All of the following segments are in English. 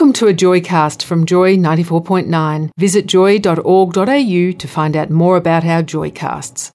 Welcome to a Joycast from Joy 94.9. Visit joy.org.au to find out more about our Joycasts.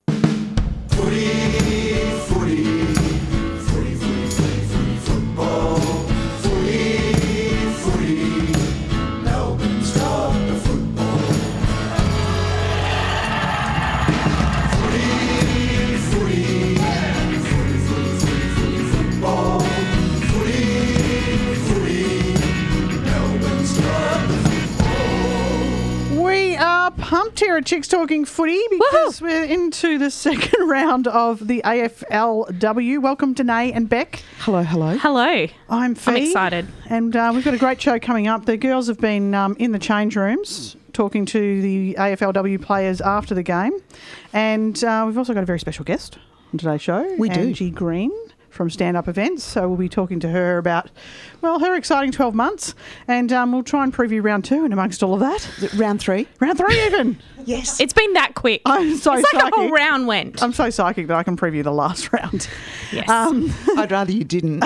Pumped here at Chicks Talking Footy because we're into the second round of the AFLW. Welcome Danae and Beck. Hello. I'm Fee. I'm excited. And we've got a great show coming up. The girls have been in the change rooms talking to the AFLW players after the game. And we've also got a very special guest on today's show. We do. Angie Green from Stand Up Events. So we'll be talking to her about, well, her exciting 12 months. And we'll try and preview round 2 and amongst all of that. Round 3. Round 3 even. Yes. It's been that quick. I'm so it's like psychic. a whole round went. I'm so psychic that I can preview the last round. Yes. I'd rather you didn't.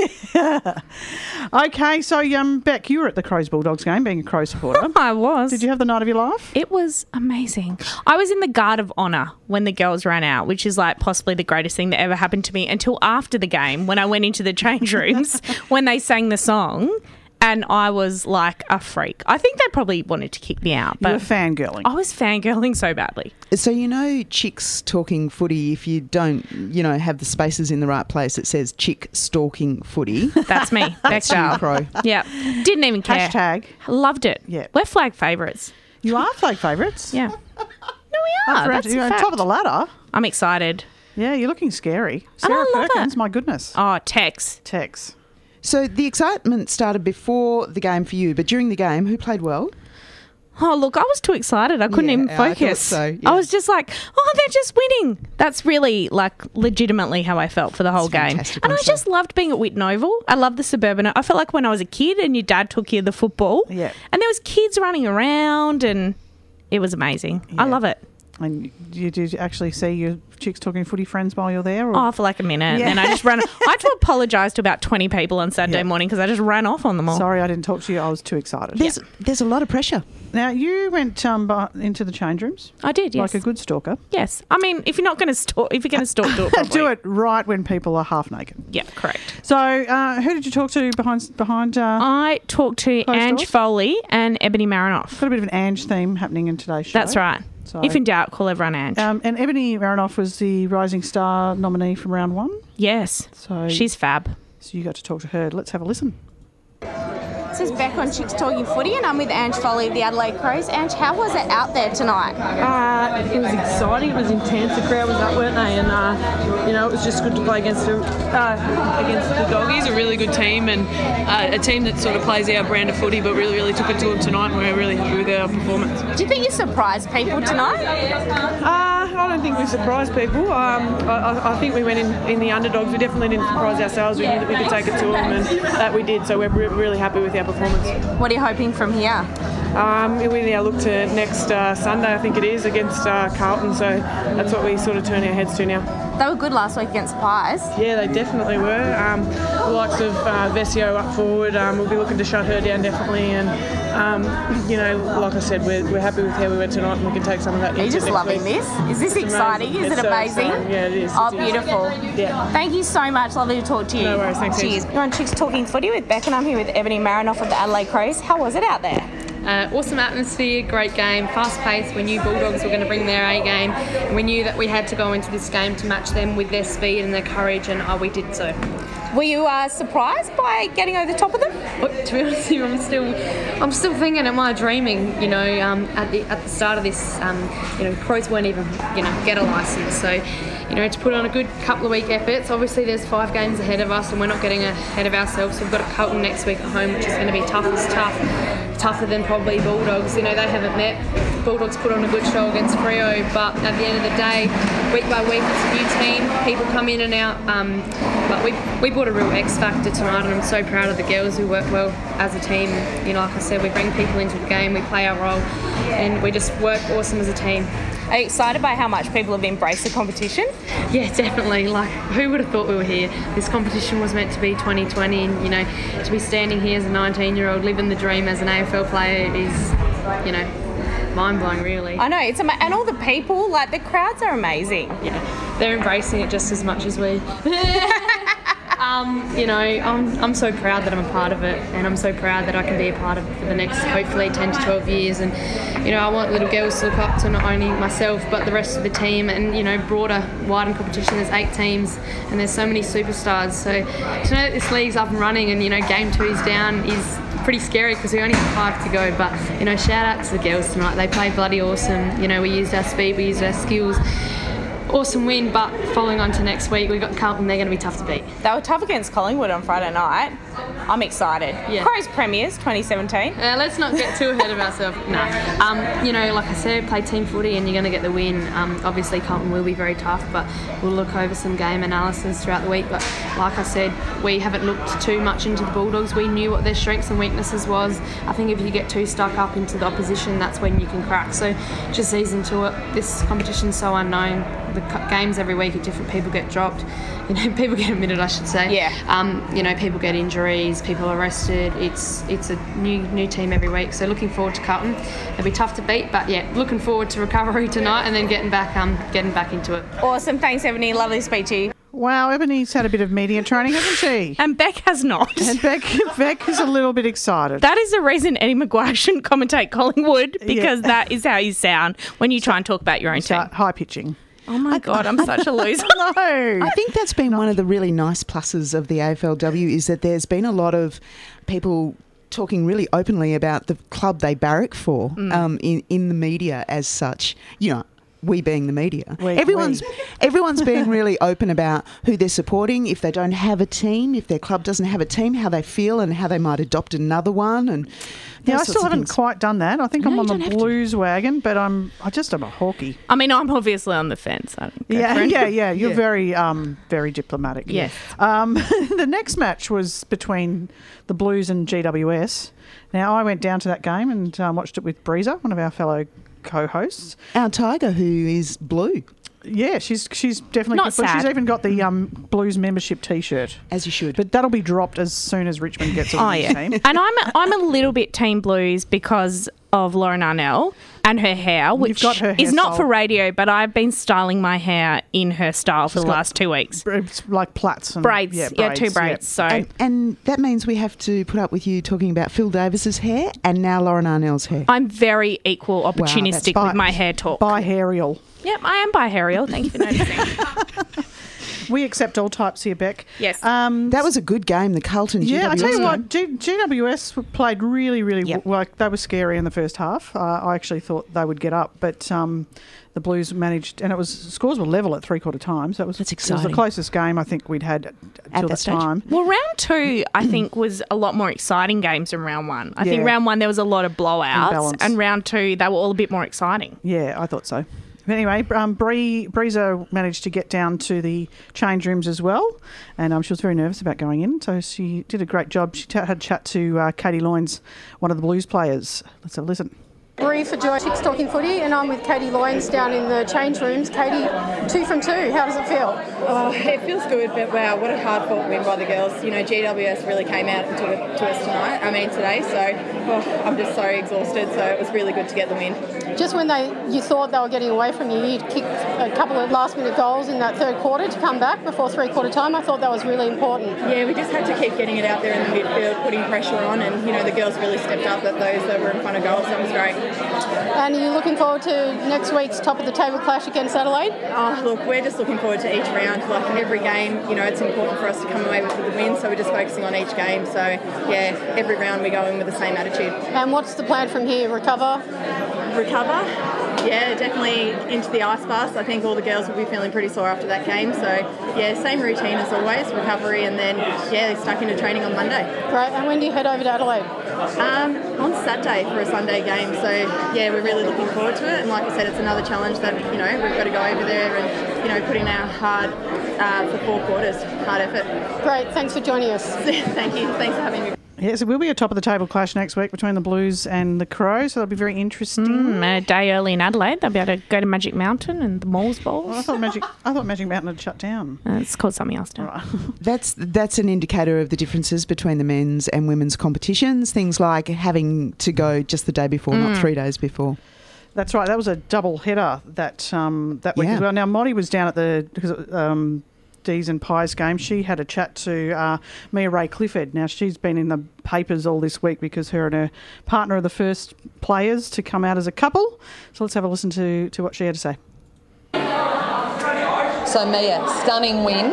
Okay, so Beck, you were at the Crows Bulldogs game, being a Crow supporter. I was. Did you have the night of your life? It was amazing. I was in the Guard of Honour when the girls ran out, which is like possibly the greatest thing that ever happened to me until after the game when I went into the change rooms when they sang the song. And I was like a freak. I think they probably wanted to kick me out. You were But fangirling. I was fangirling so badly. So you know Chicks Talking Footy, if you don't, have the spaces in the right place, it says Chick Stalking Footy. That's me. Beck Dale. Crow. Yeah. Didn't even care. Hashtag. Loved it. Yeah. We're flag favourites. You are flag favourites. Yeah. No, we are. That's You're a on fact. top of the ladder. I'm excited. Yeah, you're looking scary. And I Sarah love Perkins, it. my goodness. Oh, Tex. Tex. So the excitement started before the game for you, but during the game, who played well? Oh, look, I was too excited. I couldn't even I thought focus. so, yeah. I was just like, oh, they're just winning. That's really, legitimately how I felt for the whole It's game. fantastic, And I honestly. just loved being at Whitten Oval. I love the suburban. I felt like when I was a kid and your dad took you to the football. Yeah. And there was kids running around and it was amazing. I Yeah. love it. And did you actually see your Chicks Talking Footy friends while you're there? Or? Oh, for like a minute. Yeah. And then I just ran. I had to apologise to about 20 people on Saturday morning because I just ran off on them all. Sorry, I didn't talk to you. I was too excited. There's a lot of pressure. Now, you went into the change rooms I did, yes. like a good stalker. Yes. I mean, if you're not going to stalk, do it properly. Do it right when people are half naked. Yeah, correct. So, who did you talk to behind? I talked to Closed Ange doors? Foley and Ebony Marinoff. Got a bit of an Ange theme happening in today's show. That's right. So, If in doubt, call everyone Ange. and Ebony Marinoff was the Rising Star nominee from round 1. yes. So She's fab. So you got to talk to her. Let's have a listen. This is Beck on Chicks Talking Footy and I'm with Ange Foley of the Adelaide Crows. Ange, how was it out there tonight? It was exciting. It was intense. The crowd was up, weren't they? And it was just good to play against the Doggies, a really good team, and a team that sort of plays our brand of footy, but really took it to them tonight. And we're really happy with our performance. Do you think you surprised people tonight? I don't think we surprised people. I think we went in the underdogs. We definitely didn't surprise ourselves. We knew that we could take it to them, and that we did. So we're really happy with our performance. What are you hoping from here? We now look to next Sunday, I think it is, against Carlton. So that's what we sort of turn our heads to now. They were good last week against Pies. Yeah, they definitely were. The likes of Vesio up forward, we'll be looking to shut her down definitely. And, like I said, we're happy with how we went tonight, and we can take some of that. Are you just loving this? Is this exciting? Is it so amazing? exciting. Yeah, it is. Oh, It is. beautiful. Yeah. Thank you so much. Lovely to talk to you. No worries, thanks, Cheers. Ange. You're on Chicks Talking Footy with Beck and I'm here with Ebony Marinoff of the Adelaide Crows. How was it out there? Awesome atmosphere, great game, fast paced. We knew Bulldogs were going to bring their A game, and we knew that we had to go into this game to match them with their speed and their courage, and we did so. Were you surprised by getting over the top of them? But to be honest with you, I'm still thinking, am I dreaming? At the start of this, Crows weren't even get a licence, so. To put on a good couple of week efforts. Obviously, there's 5 games ahead of us, and we're not getting ahead of ourselves. We've got a Carlton next week at home, which is going to be tough as tougher than probably Bulldogs. They haven't met. Bulldogs put on a good show against Freo, but at the end of the day, week by week, it's a new team. People come in and out, but we brought a real X factor tonight, and I'm so proud of the girls who work well as a team. Like I said, we bring people into the game, we play our role, and we just work awesome as a team. Are you excited by how much people have embraced the competition? Yeah, definitely. Like, who would have thought we were here? This competition was meant to be 2020, and, you know, to be standing here as a 19-year-old living the dream as an AFL player is, you know, mind-blowing, really. I know, and all the people, like, the crowds are amazing. Yeah, they're embracing it just as much as we. You know, I'm so proud that I'm a part of it, and I'm so proud that I can be a part of it for the next, hopefully, 10 to 12 years. And, you know, I want little girls to look up to not only myself but the rest of the team, and, you know, broader, widened competition. There's 8 teams and there's so many superstars. So to know that this league's up and running and, you know, game 2's down is pretty scary because we only have 5 to go. But, you know, shout out to the girls tonight. They played bloody awesome. You know, we used our speed, we used our skills. Awesome win, but following on to next week, we've got Carlton. They're going to be tough to beat. They were tough against Collingwood on Friday night. I'm excited. Yeah. Crows Premiers 2017. Let's not get too ahead of ourselves. No. You know, like I said, play team footy and you're going to get the win. Obviously, Carlton will be very tough, but we'll look over some game analysis throughout the week. But like I said, we haven't looked too much into the Bulldogs. We knew what their strengths and weaknesses was. I think if you get too stuck up into the opposition, that's when you can crack. So just ease into it. This competition's so unknown. The games every week are different. People get dropped. You know, people get admitted, I should say. Yeah. You know, people get injuries. People are arrested. It's a new team every week. So looking forward to Carlton. It'll be tough to beat, but yeah, looking forward to recovery tonight and then getting back into it. Awesome. Thanks, Ebony. Lovely to speak to you. Wow, Ebony's had a bit of media training, hasn't she? And Beck has not. And Beck is a little bit excited. That is the reason Eddie Maguire shouldn't commentate Collingwood, because that is how you sound when you try and talk about your own team. High pitching. Oh my God, I'm such a loser. No. I think that's been one of the really nice pluses of the AFLW is that there's been a lot of people talking really openly about the club they barrack for in the media as such. You know, we being the media. Everyone's being really open about who they're supporting, if they don't have a team, if their club doesn't have a team, how they feel and how they might adopt another one. And yeah, I still haven't quite done that. I think I'm on the Blues wagon, but I just am a Hawkie. I mean, I'm obviously on the fence. I don't Yeah. You're very diplomatic. Yes. The next match was between the Blues and GWS. Now, I went down to that game and watched it with Breezer, one of our fellow co-hosts. Our Tiger, who is blue. Yeah, she's definitely Not good. sad. She's even got the Blues membership T-shirt. As you should. But that'll be dropped as soon as Richmond gets on the team. And I'm a little bit Team Blues because of Lauren Arnell and her hair, which got her is not hairstyle. for radio, but I've been styling my hair in her style for the last 2 weeks. It's like plaits. And, Braids. Yeah, 2 braids. So And that means we have to put up with you talking about Phil Davis's hair and now Lauren Arnell's hair. I'm very equal opportunistic with my hair talk. Biharial. Yep, I am biharial. Thank you for noticing. We accept all types here, Beck. Yes. That was a good game, the Carlton GWS Yeah, I tell you game. what, GWS played really, really well. They were scary in the first half. I actually thought they would get up, but the Blues managed, and scores were level at 3/4 time. So That's it was exciting. the closest game I think we'd had until that stage. time. Well, round 2, I think, was a lot more exciting games than round 1. I think round 1 there was a lot of blowouts, Imbalance. and round 2 they were all a bit more exciting. Yeah, I thought so. But anyway, Breezer managed to get down to the change rooms as well, and she was very nervous about going in, so she did a great job. She had a chat to Katie Loynes, one of the Blues players. Let's have a listen. Bree for Joy Chicks Talking Footy, and I'm with Katie Loynes down in the change rooms. Katie, 2 from 2. How does it feel? Oh, it feels good, but wow, what a hard-fought win by the girls. You know, GWS really came out to us today, so I'm just so exhausted, so it was really good to get the win. Just when you thought they were getting away from you, you kicked a couple of last-minute goals in that third quarter to come back before 3/4 time. I thought that was really important. Yeah, we just had to keep getting it out there in the midfield, putting pressure on, and, you know, the girls really stepped up at those that were in front of goals. That was great. And are you looking forward to next week's top-of-the-table clash against Adelaide? Oh, look, we're just looking forward to each round. Like every game, you know, it's important for us to come away with the win, so we're just focusing on each game. So, yeah, every round we go in with the same attitude. And what's the plan from here? Recover? Yeah, definitely into the ice bath. I think all the girls will be feeling pretty sore after that game. So, yeah, same routine as always, recovery, and then, stuck into training on Monday. Great. And when do you head over to Adelaide? On Saturday for a Sunday game. So, yeah, we're really looking forward to it. And like I said, it's another challenge that, you know, we've got to go over there and, you know, put in our hard for 4 quarters, hard effort. Great. Thanks for joining us. Thank you. Thanks for having me. Yes, it will be a top-of-the-table clash next week between the Blues and the Crows, so that'll be very interesting. A day early in Adelaide, they'll be able to go to Magic Mountain and the Moles Bowls. Well, I thought Magic Mountain had shut down. It's called something else now. Right. That's an indicator of the differences between the men's and women's competitions. Things like having to go just the day before, not 3 days before. That's right. That was a double header that week as well. Now, Molly was down at the D's and Pies game. She had a chat to Mia Ray Clifford. Now, she's been in the papers all this week because her and her partner are the first players to come out as a couple. So let's have a listen to what she had to say. So, Mia, stunning win.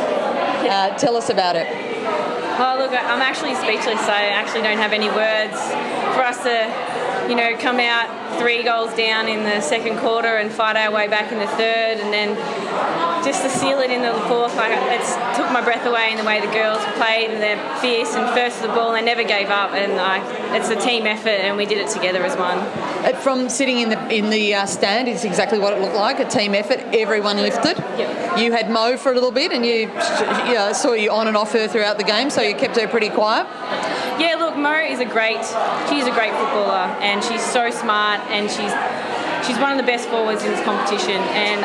Tell us about it. Oh, look, I'm actually speechless. I actually don't have any words. For us to, come out 3 goals down in the second quarter and fight our way back in the third, and then just to seal it in the fourth, it took my breath away in the way the girls played, and they're fierce and first to the ball, and they never gave up, and it's a team effort, and we did it together as one. From sitting in the stand, it's exactly what it looked like, a team effort. Everyone lifted. Yep. You had Mo for a little bit, and you saw you on and off her throughout the game, so you kept her pretty quiet. Yeah, look, Mo is she's a great footballer, and she's so smart, and she's one of the best forwards in this competition, and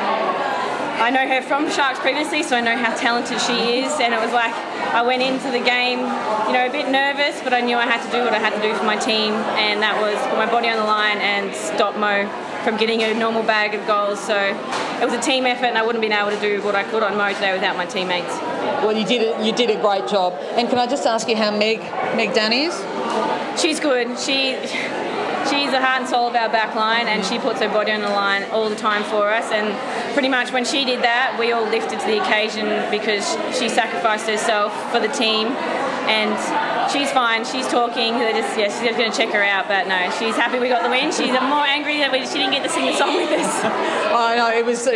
I know her from Sharks previously, so I know how talented she is, and it was like I went into the game, a bit nervous, but I knew I had to do what I had to do for my team, and that was put my body on the line and stop Mo from getting a normal bag of goals. So it was a team effort, and I wouldn't have been able to do what I could on Mo today without my teammates. Well, you did a great job. And can I just ask you how Meg Dunn is? She's good. She's the heart and soul of our back line, and she puts her body on the line all the time for us, and pretty much when she did that, we all lifted to the occasion because she sacrificed herself for the team, and she's fine. She's talking. She's going to check her out, but no, she's happy we got the win. She's more angry that she didn't get to sing the song with us. I know, it was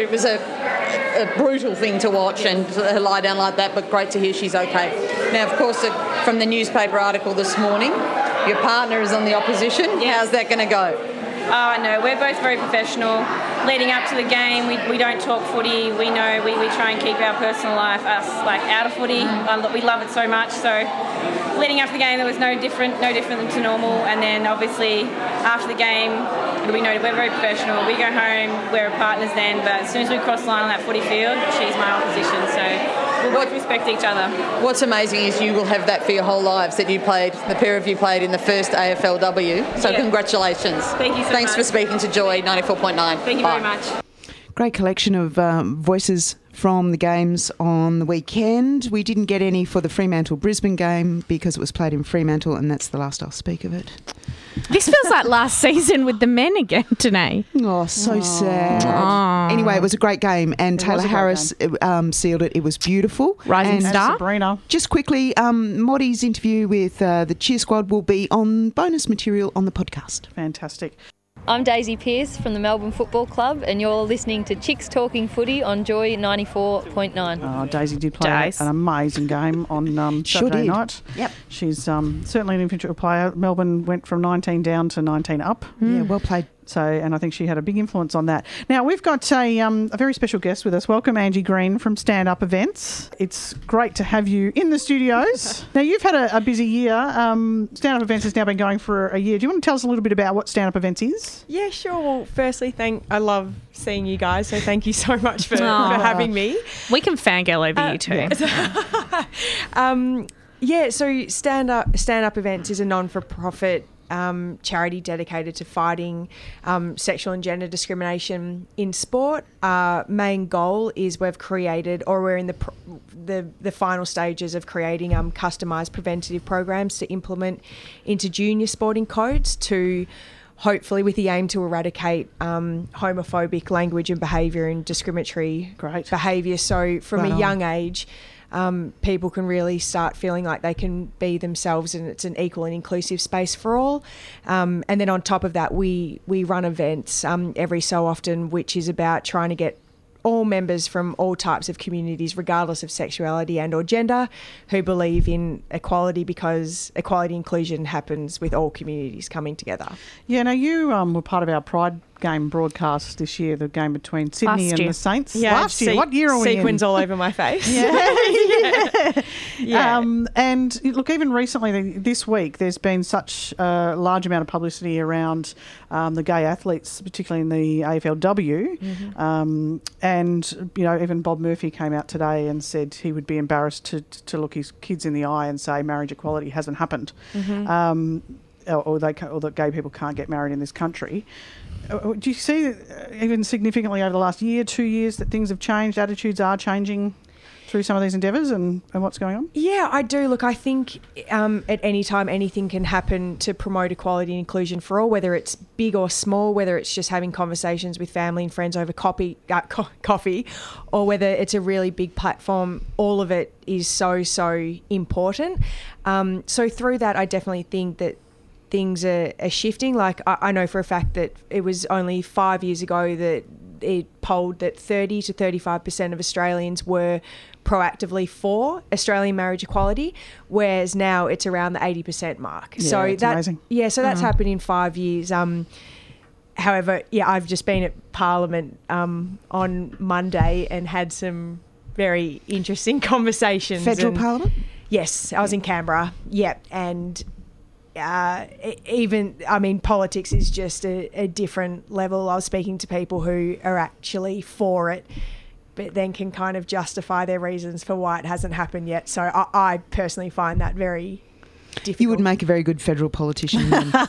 a brutal thing to watch, and her lie down like that, but great to hear she's okay. Now, of course, from the newspaper article this morning, your partner is on the opposition. Yes. How's that going to go? Oh, no, we're both very professional. Leading up to the game, we don't talk footy. We know we try and keep our personal life out of footy. We love it so much. So leading up to the game, there was no different to normal. And then obviously after the game, we know we're very professional. We go home, we're partners then. But as soon as we cross the line on that footy field, she's my opposition. So we'll both respect each other. What's amazing is you will have that for your whole lives, that the pair of you played in the first AFLW. So congratulations. Thank you so Thanks much. for speaking to Joy 94.9. Thank you very much. Great collection of voices from the games on the weekend. We didn't get any for the Fremantle-Brisbane game because it was played in Fremantle, and that's the last I'll speak of it. This feels like last season with the men again today. Oh, so sad. Anyway, it was a great game, and Taylor Harris sealed it. It was beautiful. Rising star. Sabrina. Just quickly, Moddy's interview with the Cheer Squad will be on bonus material on the podcast. Fantastic. I'm Daisy Pearce from the Melbourne Football Club, and you're listening to Chicks Talking Footy on Joy 94.9. Oh, Daisy did play an amazing game on Saturday night. Yep. She's certainly an influential player. Melbourne went from 19 down to 19 up. Yeah, well played. So, and I think she had a big influence on that. Now, we've got a very special guest with us. Welcome, Angie Green from Stand Up Events. It's great to have you in the studios. Now, you've had a busy year. Stand Up Events has now been going for a year. Do you want to tell us a little bit about what Stand Up Events is? Yeah, sure. Well, firstly, I love seeing you guys, so thank you so much for having me. We can fangirl over you too. So Stand Up Events is a non-for-profit charity dedicated to fighting sexual and gender discrimination in sport. Our main goal is we're in the final stages of creating customised preventative programs to implement into junior sporting codes to hopefully with the aim to eradicate homophobic language and behaviour and discriminatory behaviour. So from a young age, people can really start feeling like they can be themselves, and it's an equal and inclusive space for all. And then on top of that, we run events every so often, which is about trying to get all members from all types of communities, regardless of sexuality and or gender, who believe in equality, because equality inclusion happens with all communities coming together. Yeah, now you were part of our Pride game broadcast this year, the game between Sydney and the Saints. Yeah, last year. What year are we in? Sequins all over my face. Yeah. And look, even recently, this week, there's been such a large amount of publicity around the gay athletes, particularly in the AFLW. Mm-hmm. And, even Bob Murphy came out today and said he would be embarrassed to look his kids in the eye and say marriage equality hasn't happened. Mm-hmm. Or that gay people can't get married in this country. Do you see, even significantly over the last year, 2 years, that things have changed, attitudes are changing through some of these endeavours and what's going on? Yeah, I do. Look, I think at any time anything can happen to promote equality and inclusion for all, whether it's big or small, whether it's just having conversations with family and friends over coffee, or whether it's a really big platform. All of it is so important. So through that, I definitely think that things are shifting. Like I know for a fact that it was only 5 years ago that it polled that 30 to 35% of Australians were proactively for Australian marriage equality, whereas now it's around the 80% mark. Yeah, so it's amazing. Yeah, so that's happened in 5 years. However, I've just been at Parliament on Monday and had some very interesting conversations. Federal Parliament? Yes, I was in Canberra. Yeah, and politics is just a different level. I was speaking to people who are actually for it, but then can kind of justify their reasons for why it hasn't happened yet. So I personally find that very difficult. You would make a very good federal politician.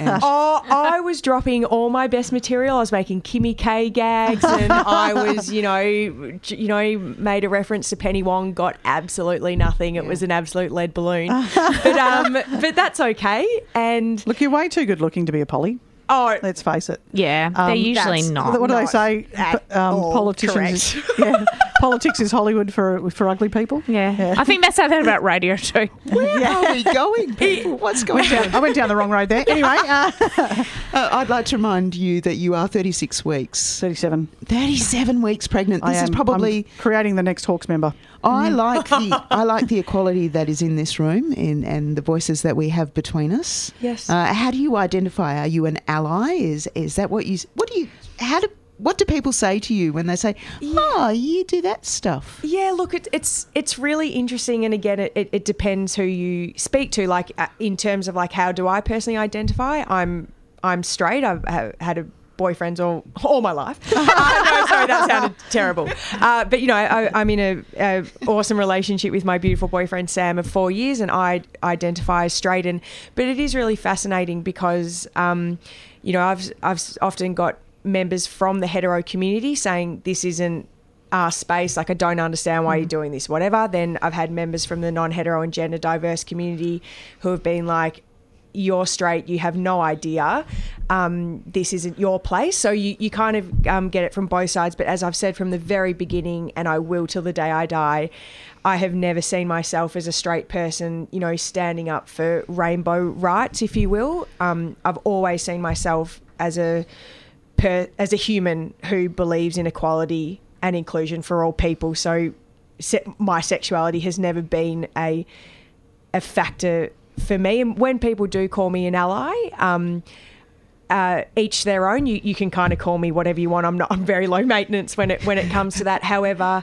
I was dropping all my best material. I was making Kimmy K gags, and I was, made a reference to Penny Wong. Got absolutely nothing. It was an absolute lead balloon. But that's okay. And look, you're way too good looking to be a Polly. Oh, let's face it. Yeah, they're usually not. What do they say? Politicians. Politics is Hollywood for ugly people. Yeah. I think they say that about radio too. Where are we going, people? What's going on? I went down the wrong road there. Anyway, I'd like to remind you that you are 36 weeks. 37. 37 weeks pregnant. This is probably I'm creating the next Hawks member. I like the equality that is in this room and the voices that we have between us. Yes. How do you identify? Are you an ally? Is that what do people say to you when they say, "Oh, you do that stuff"? Yeah, look, it's really interesting, and again, it depends who you speak to. Like in terms of like, how do I personally identify? I'm straight. I've had a boyfriends all my life. No, sorry, that sounded terrible. But I'm in a awesome relationship with my beautiful boyfriend Sam of 4 years, and I identify as straight. But it is really fascinating because I've often got members from the hetero community saying this isn't our space, like I don't understand why you're doing this, whatever. Then I've had members from the non-hetero and gender diverse community who have been like, you're straight, you have no idea, this isn't your place. So you kind of get it from both sides. But as I've said from the very beginning, and I will till the day I die, I have never seen myself as a straight person, standing up for rainbow rights, if you will. I've always seen myself as a human who believes in equality and inclusion for all people. So my sexuality has never been a factor for me. And when people do call me an ally, each their own. You can kind of call me whatever you want. I'm very low maintenance when it comes to that. However,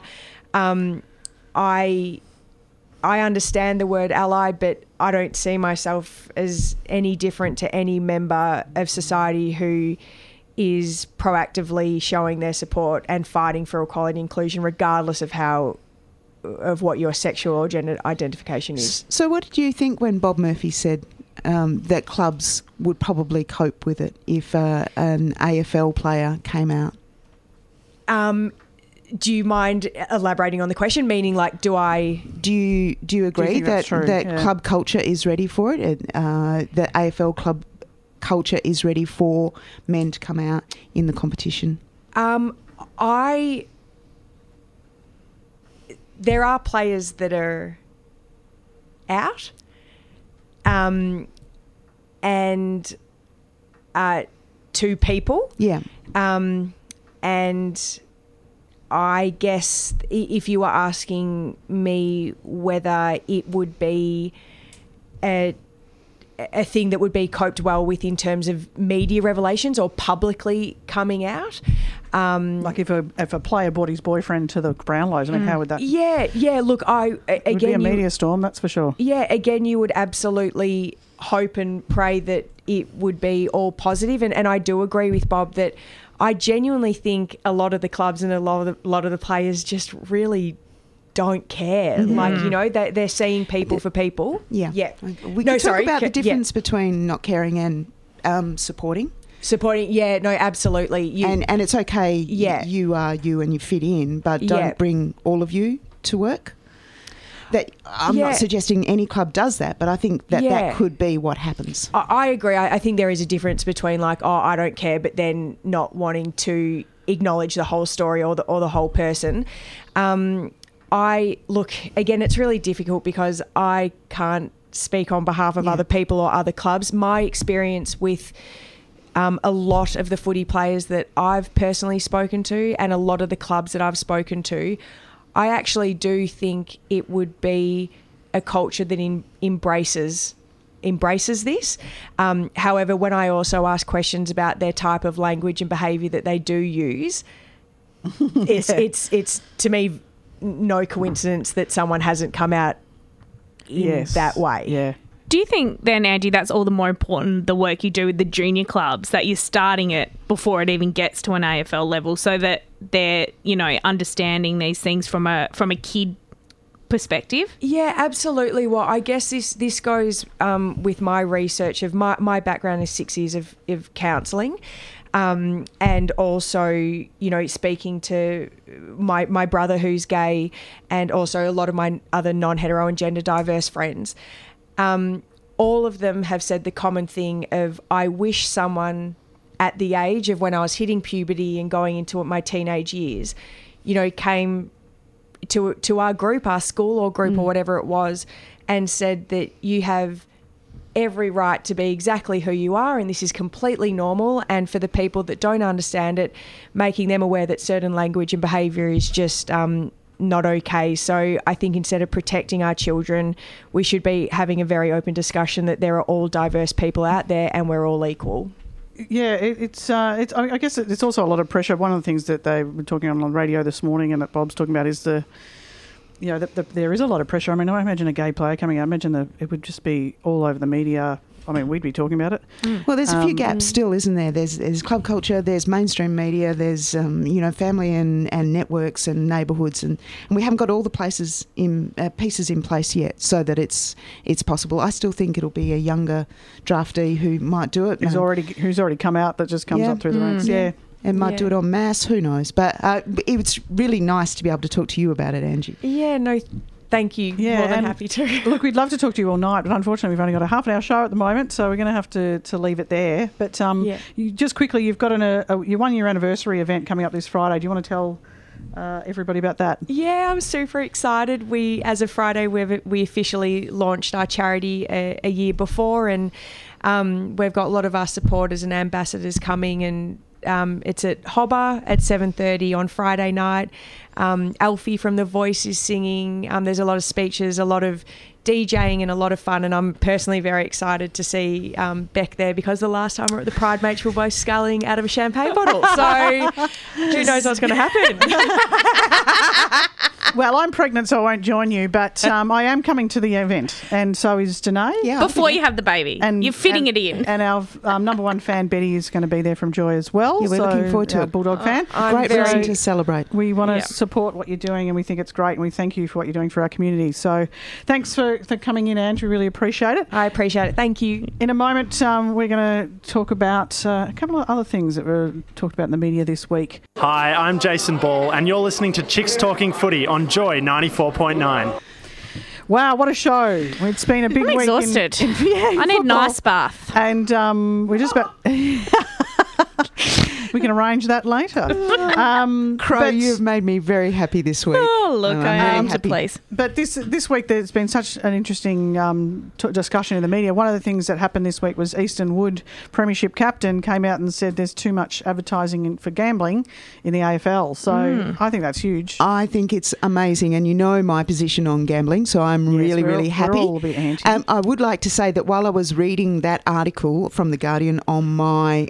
I understand the word ally, but I don't see myself as any different to any member of society who is proactively showing their support and fighting for equality and inclusion, regardless of what your sexual or gender identification is. So what did you think when Bob Murphy said that clubs would probably cope with it if an AFL player came out? Do you mind elaborating on the question? Meaning, like, do you agree that club culture is ready for it? That AFL club culture is ready for men to come out in the competition? There are players that are out, and two people. Yeah. And I guess if you were asking me whether it would be a thing that would be coped well with in terms of media revelations or publicly coming out. Like if a player brought his boyfriend to the Brownlows, I mean, how would that? Yeah. Look, It would be a media storm, that's for sure. Yeah, again, you would absolutely hope and pray that it would be all positive. And I do agree with Bob that I genuinely think a lot of the clubs and a lot of the players just really don't care. Like, you know, they're seeing people for people. Yeah. We No, could talk sorry. about the Yeah. difference between not caring and supporting. Supporting, yeah, no, absolutely. And it's okay, Yeah. you are you and you fit in, but don't Yeah. bring all of you to work. That I'm Yeah. not suggesting any club does that, but I think that Yeah. that could be what happens. I agree. I think there is a difference between like, oh, I don't care, but then not wanting to acknowledge the whole story or the whole person. I look, again, it's really difficult because I can't speak on behalf of other people or other clubs. My experience with a lot of the footy players that I've personally spoken to and a lot of the clubs that I've spoken to, I actually do think it would be a culture that embraces this. However, when I also ask questions about their type of language and behaviour that they do use, it's to me no coincidence that someone hasn't come out in that way. Yeah. Do you think then, Angie, that's all the more important, the work you do with the junior clubs, that you're starting it before it even gets to an AFL level so that they're, you know, understanding these things from a kid perspective? Yeah, absolutely. Well, I guess this goes with my research of my background is 6 years of counselling. And also, you know, speaking to my brother who's gay and also a lot of my other non-hetero and gender diverse friends, all of them have said the common thing of, I wish someone at the age of when I was hitting puberty and going into my teenage years, you know, came to our group, our school or group or whatever it was, and said that you have every right to be exactly who you are and this is completely normal, and for the people that don't understand it, making them aware that certain language and behaviour is just not okay. So I think instead of protecting our children, we should be having a very open discussion that there are all diverse people out there and we're all equal. Yeah, it's. I guess it's also a lot of pressure. One of the things that they were talking on radio this morning and that Bob's talking about is there is a lot of pressure. I mean, I imagine a gay player coming out. I imagine that it would just be all over the media. I mean, we'd be talking about it. Well, there's a few gaps still, isn't there? There's club culture, there's mainstream media, there's family and networks and neighbourhoods, and we haven't got all the pieces in place yet, so that it's possible. I still think it'll be a younger draftee who might do it. Who's already come out, that just comes up through the ranks. Yeah. And might do it en masse, who knows? But it's really nice to be able to talk to you about it, Angie. Yeah, no, thank you. Yeah, more than happy to. Look, we'd love to talk to you all night, but unfortunately we've only got a half an hour show at the moment, so we're going to have to leave it there. But you, just quickly, you've got your 1 year anniversary event coming up this Friday. Do you want to tell everybody about that? Yeah, I'm super excited. As of Friday, we officially launched our charity a year before, and we've got a lot of our supporters and ambassadors coming, and it's at Hobber at 7:30 on Friday night. Alfie from The Voice is singing. There's a lot of speeches, a lot of DJing and a lot of fun, and I'm personally very excited to see Beck there, because the last time we were at the Pride Match we were both sculling out of a champagne bottle, so who knows what's going to happen. Well, I'm pregnant, so I won't join you, but I am coming to the event, and so is Danae. Yeah, before you have the baby. And you're fitting it in. And our number one fan, Betty, is going to be there from Joy as well. Yeah, we're looking forward to it. Bulldog fan. Great reason to celebrate. We want to support what you're doing, and we think it's great, and we thank you for what you're doing for our community. So thanks for coming in, Andrew. Really appreciate it. I appreciate it. Thank you. In a moment, we're going to talk about a couple of other things that were talked about in the media this week. Hi, I'm Jason Ball, and you're listening to Chicks Talking Footy on Joy 94.9. Wow, what a show. It's been a big week. I'm exhausted. I need an ice bath. And we're just about... We can arrange that later. Crow, you've made me very happy this week. Oh, look, And I I'm am very to please. But this week there's been such an interesting discussion in the media. One of the things that happened this week was Easton Wood, Premiership captain, came out and said there's too much advertising for gambling in the AFL. So I think that's huge. I think it's amazing, and you know my position on gambling, so I'm really happy. We're all a bit anti. I would like to say that while I was reading that article from The Guardian on my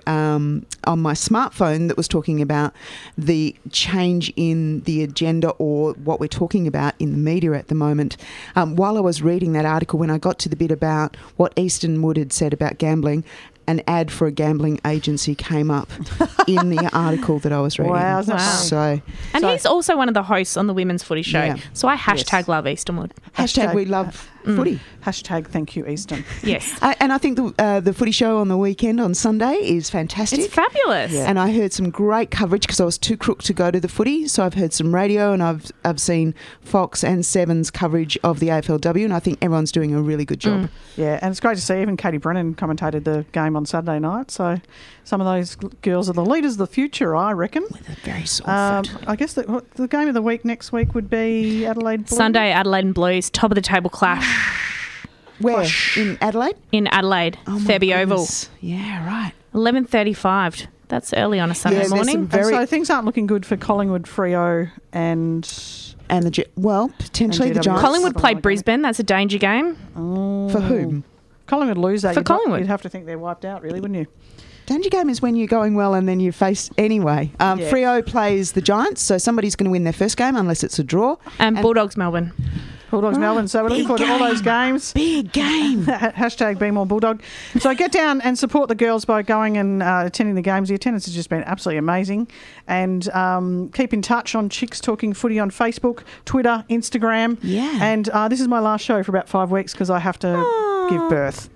smartphone that was talking about the change in the agenda or what we're talking about in the media at the moment, while I was reading that article, when I got to the bit about what Easton Wood had said about gambling, an ad for a gambling agency came up in the article that I was reading. Wow. So, He's also one of the hosts on the Women's Footy Show. Yeah. So I hashtag love Eastonwood. Hashtag we love footy. Hashtag thank you, Easton. Yes. And I think the footy show on the weekend on Sunday is fantastic. It's fabulous. Yeah. And I heard some great coverage because I was too crook to go to the footy. So I've heard some radio and I've seen Fox and Seven's coverage of the AFLW, and I think everyone's doing a really good job. Yeah, and it's great to see even Katie Brennan commentated the game on Saturday night. So some of those girls are the leaders of the future, I reckon. With a very soft foot. I guess the game of the week next week would be Adelaide Blues. Sunday, Adelaide and Blues, top of the table clash. Where? In Adelaide? In Adelaide, Thurby Oval. Yeah, right. 11:35. That's early on a Sunday morning. So things aren't looking good for Collingwood, Freo and potentially the Giants. Collingwood played Brisbane. That's a danger game. For whom? Collingwood lose that. For Collingwood. You'd have to think they're wiped out, really, wouldn't you? Danger game is when you're going well and then you face anyway. Freo plays the Giants, so somebody's going to win their first game unless it's a draw. And Bulldogs Melbourne. Bulldogs Melbourne. So we're looking forward to all those games. Big game. Hashtag Be More Bulldog. So get down and support the girls by going and attending the games. The attendance has just been absolutely amazing. And keep in touch on Chicks Talking Footy on Facebook, Twitter, Instagram. Yeah. And this is my last show for about 5 weeks because I have to give birth.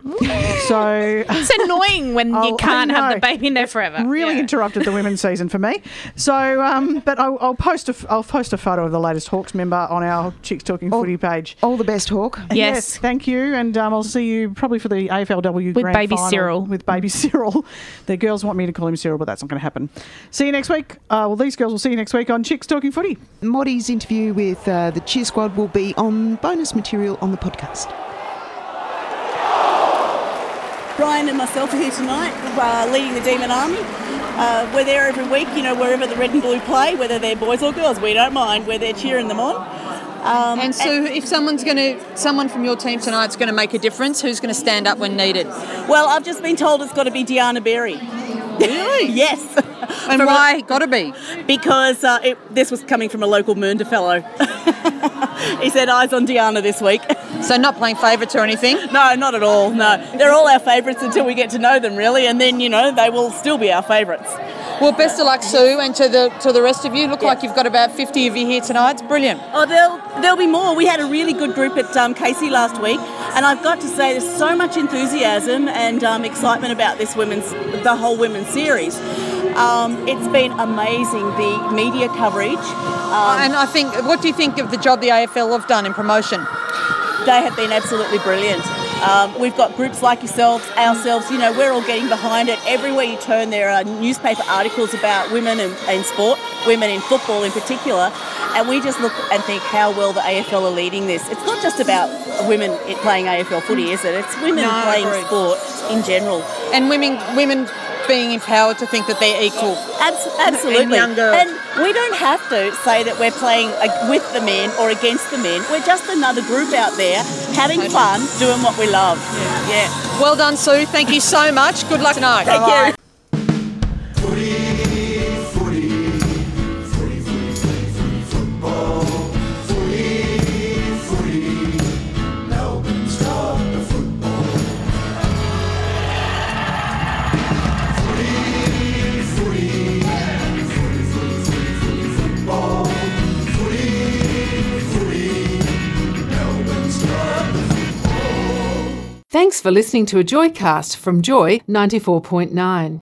So it's annoying when you can't have the baby in there forever. Really interrupted the women's season for me. So, but I'll post a photo of the latest Hawks member on our Chicks Talking Footy page. All the best, Hawk. Yes, thank you. And I'll see you probably for the AFLW with Grand baby Final Cyril. With baby Cyril. The girls want me to call him Cyril, but that's not going to happen. See you next week. Well, these girls will see you next week on Chicks Talking Footy. Moddy's interview with the Cheer Squad will be on bonus material on the podcast. Brian and myself are here tonight, leading the Demon Army. We're there every week, wherever the red and blue play, whether they're boys or girls, we don't mind. We're there cheering them on. And so if someone from your team tonight's going to make a difference, who's going to stand up when needed? Well, I've just been told it's got to be Deanna Berry. Really? Yes. And why got to be? Because this was coming from a local Mernda fellow. He said, eyes on Deanna this week. So not playing favourites or anything? No, not at all, no. They're all our favourites until we get to know them, really, and then, they will still be our favourites. Well, best of luck, Sue, and to the rest of you. Look like you've got about 50 of you here tonight. It's brilliant. Oh, there'll be more. We had a really good group at Casey last week, and I've got to say there's so much enthusiasm and excitement about the whole women's series. It's been amazing, the media coverage. And I think, what do you think of the job the AFL have done in promotion? They have been absolutely brilliant. We've got groups like ourselves, we're all getting behind it. Everywhere you turn, there are newspaper articles about women in sport, women in football in particular, and we just look and think how well the AFL are leading this. It's not just about women playing AFL footy, is it? It's women playing sport in general. And women being empowered to think that they're equal. Absolutely. And younger. And we don't have to say that we're playing with the men or against the men. We're just another group out there having fun, doing what we love. Yeah. Well done, Sue. Thank you so much. Good luck tonight. Thank you. Thanks for listening to a Joycast from Joy 94.9.